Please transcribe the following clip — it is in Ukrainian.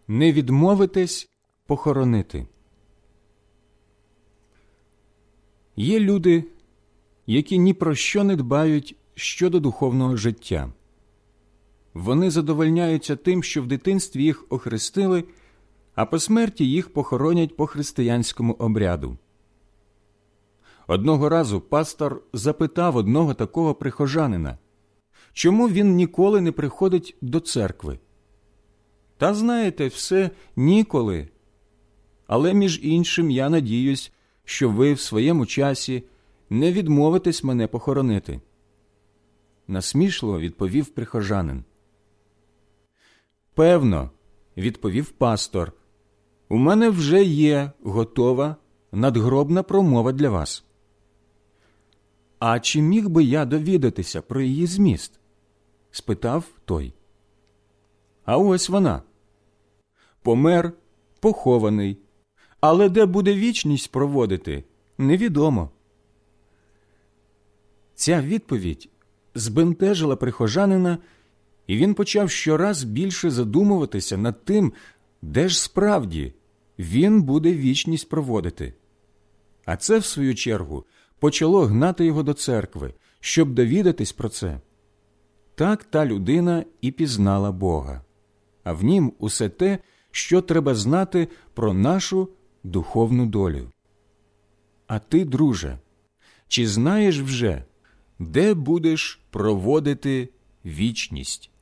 не відмовитесь похоронити. Є люди, які ні про що не дбають щодо духовного життя. Вони задовольняються тим, що в дитинстві їх охрестили, а по смерті їх похоронять по християнському обряду. Одного разу пастор запитав одного такого прихожанина, чому він ніколи не приходить до церкви. «Та знаєте, все ніколи. Але, між іншим, я надіюсь, що ви в своєму часі не відмовитесь мене похоронити». Насмішливо відповів прихожанин. «Певно», – відповів пастор, – «у мене вже є готова надгробна промова для вас». «А чи міг би я довідатися про її зміст?» – спитав той. «А ось вона. Помер, похований, але де буде вічність проводити, невідомо». Ця відповідь збентежила прихожанина, і він почав щораз більше задумуватися над тим, де ж справді він буде вічність проводити. А це, в свою чергу, почало гнати його до церкви, щоб довідатись про це. Так та людина і пізнала Бога, а в нім усе те, що треба знати про нашу духовну долю. А ти, друже, чи знаєш вже, де будеш проводити вічність?